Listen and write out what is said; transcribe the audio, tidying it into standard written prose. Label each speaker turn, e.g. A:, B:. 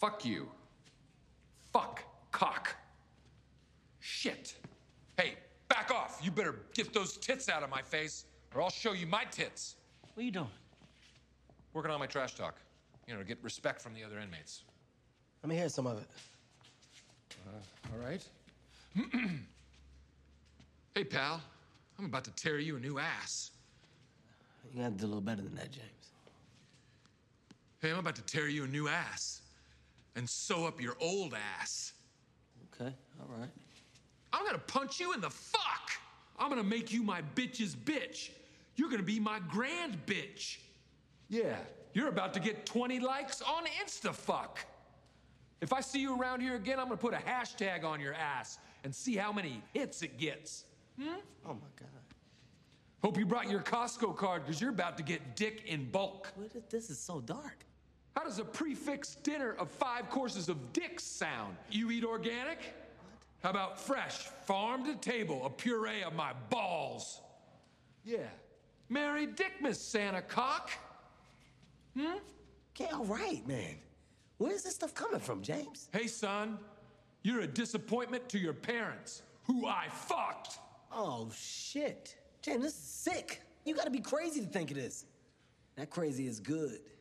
A: Fuck you. Fuck cock. Shit. Hey, back off. You better get those tits out of my face, or I'll show you my tits.
B: What are you doing?
A: Working on my trash talk. You know, to get respect from the other inmates.
C: Let me hear some of it.
A: All right. Hey, pal. I'm about to tear you a new ass.
C: You gotta do a little better than that, James.
A: Hey, I'm about to tear you a new ass and sew up your old ass.
C: Okay, all right.
A: I'm gonna punch you in the fuck. I'm gonna make you my bitch's bitch. You're gonna be my grand bitch. Yeah, you're about to get 20 likes on InstaFuck. If I see you around here again, I'm gonna put a hashtag on your ass and see how many hits it gets.
C: Oh my God.
A: Hope you brought your Costco card, because you're about to get dick in bulk.
C: This is so dark.
A: How does a prefix dinner of 5 courses of dicks sound? You eat organic? What? How about fresh, farm to table, a puree of my balls? Yeah. Merry Dickmas, Santa Cock.
C: Okay, all right, man. Where's this stuff coming from, James?
A: Hey, son, you're a disappointment to your parents, who I fucked.
C: Oh, shit. James, this is sick. You gotta be crazy to think of this. That crazy is good.